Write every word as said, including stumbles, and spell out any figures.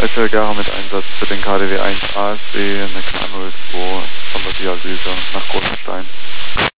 S L Gara mit Einsatz für den K D W eins A S B, eine K null zwei von der Dialyse nach Großenstein.